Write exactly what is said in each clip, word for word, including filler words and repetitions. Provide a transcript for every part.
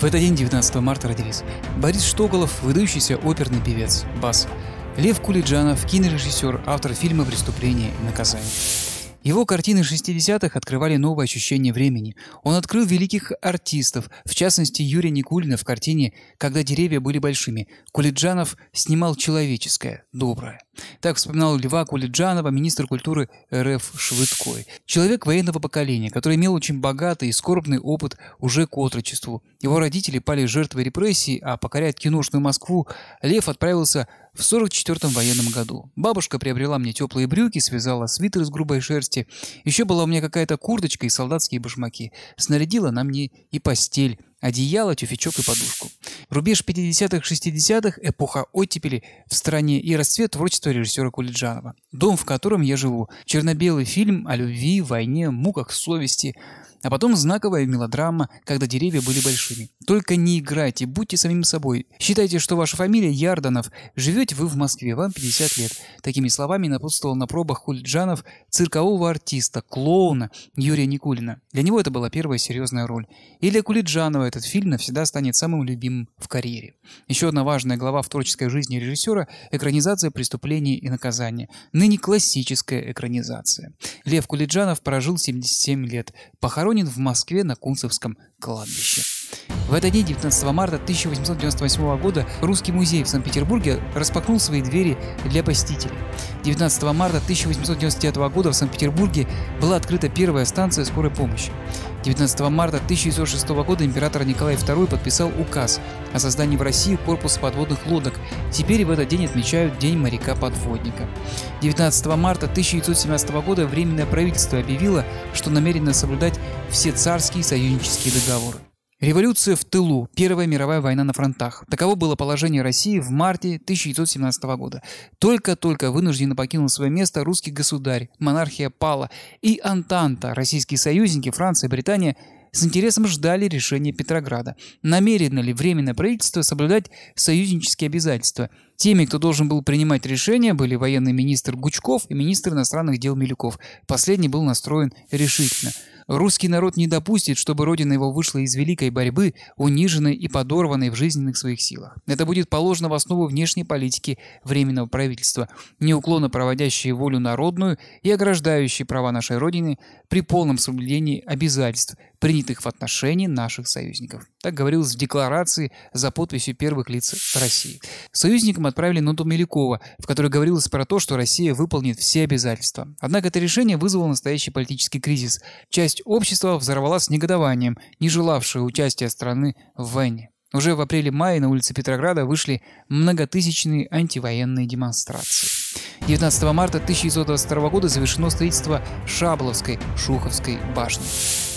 В этот день, девятнадцатого марта, родились Борис Штоколов, выдающийся оперный певец, бас; Лев Кулиджанов, кинорежиссер, автор фильма «Преступление и наказание». Его картины шестидесятых открывали новые ощущения времени. Он открыл великих артистов, в частности Юрия Никулина в картине «Когда деревья были большими». Кулиджанов снимал человеческое, доброе. Так вспоминал Льва Кулиджанова министр культуры эр эф Швыдкой. Человек военного поколения, который имел очень богатый и скорбный опыт уже к отрочеству. Его родители пали жертвой репрессий, а покорять киношную Москву Лев отправился в сорок четвёртом военном году. Бабушка приобрела мне теплые брюки, связала свитер из грубой шерсти. Еще была у меня какая-то курточка и солдатские башмаки. Снарядила на мне и постель, одеяло, тюфячок и подушку. Рубеж пятидесятых-шестидесятых, эпоха оттепели в стране и расцвет творчества режиссера Кулиджанова. Дом, в котором я живу. Черно-белый фильм о любви, войне, муках совести. А потом знаковая мелодрама «Когда деревья были большими». Только не играйте, будьте самим собой. Считайте, что ваша фамилия Ярданов. Живете вы в Москве, вам пятьдесят лет. Такими словами напутствовал на пробах Кулиджанов циркового артиста, клоуна Юрия Никулина. Для него это была первая серьезная роль. И для Кулиджанова этот фильм навсегда станет самым любимым в карьере. Еще одна важная глава в творческой жизни режиссера – экранизация «Преступления и наказания». Ныне классическая экранизация. Лев Кулиджанов прожил семьдесят семь лет. Похоронен в Москве на Кунцевском кладбище. В этот день, девятнадцатого марта тысяча восемьсот девяносто восьмого года, Русский музей в Санкт-Петербурге распахнул свои двери для посетителей. девятнадцатого марта тысяча восемьсот девяносто девятого года в Санкт-Петербурге была открыта первая станция скорой помощи. девятнадцатого марта тысяча девятьсот шестого года император Николай второй подписал указ о создании в России корпуса подводных лодок. Теперь в этот день отмечают День моряка-подводника. девятнадцатого марта тысяча девятьсот семнадцатого года Временное правительство объявило, что намерено соблюдать все царские и союзнические договоры. Революция в тылу. Первая мировая война на фронтах. Таково было положение России в марте тысяча девятьсот семнадцатого года. Только-только вынужденно покинул свое место русский государь, монархия пала, и Антанта, российские союзники, Франция и Британия, с интересом ждали решения Петрограда. Намерено ли Временное правительство соблюдать союзнические обязательства? Теми, кто должен был принимать решения, были военный министр Гучков и министр иностранных дел Милюков. Последний был настроен решительно. Русский народ не допустит, чтобы родина его вышла из великой борьбы, униженной и подорванной в жизненных своих силах. Это будет положено в основу внешней политики Временного правительства, неуклонно проводящей волю народную и ограждающей права нашей родины при полном соблюдении обязательств, принятых в отношении наших союзников. Так говорилось в декларации за подписью первых лиц России. Союзникам отправили ноту Милюкова, в которой говорилось про то, что Россия выполнит все обязательства. Однако это решение вызвало настоящий политический кризис. Часть общества взорвалась негодованием, не желавшее участия страны в войне. Уже в апреле-мае на улице Петрограда вышли многотысячные антивоенные демонстрации. девятнадцатого марта тысяча девятьсот двадцать второго года завершено строительство Шаболовской Шуховской башни.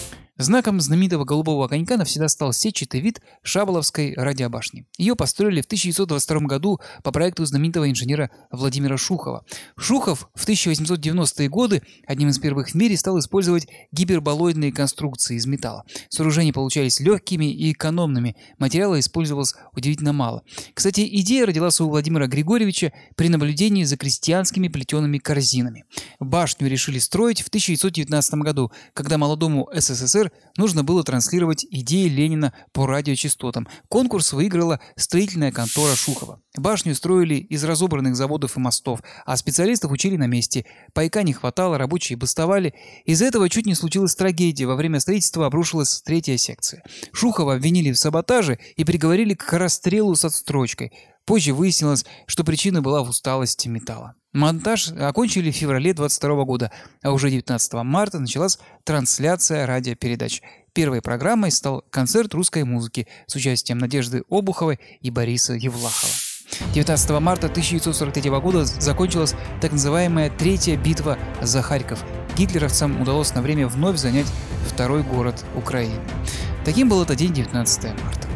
Знаком знаменитого голубого огонька навсегда стал сетчатый вид Шаболовской радиобашни. Ее построили в тысяча девятьсот двадцать втором году по проекту знаменитого инженера Владимира Шухова. Шухов в тысяча восемьсот девяностые годы одним из первых в мире стал использовать гиперболоидные конструкции из металла. Сооружения получались легкими и экономными, материала использовалось удивительно мало. Кстати, идея родилась у Владимира Григорьевича при наблюдении за крестьянскими плетеными корзинами. Башню решили строить в тысяча девятьсот девятнадцатом году, когда молодому эс эс эс эр нужно было транслировать идеи Ленина по радиочастотам. Конкурс выиграла строительная контора Шухова. Башню строили из разобранных заводов и мостов, а специалистов учили на месте. Пайка не хватало, рабочие бастовали. Из-за этого чуть не случилась трагедия. Во время строительства обрушилась третья секция. Шухова обвинили в саботаже и приговорили к расстрелу с отстрочкой. Позже выяснилось, что причина была в усталости металла. Монтаж окончили в феврале двадцать второго года, а уже девятнадцатого марта началась трансляция радиопередач. Первой программой стал концерт русской музыки с участием Надежды Обуховой и Бориса Евлахова. девятнадцатого марта тысяча девятьсот сорок третьего года закончилась так называемая Третья битва за Харьков. Гитлеровцам удалось на время вновь занять второй город Украины. Таким был этот день, девятнадцатого марта.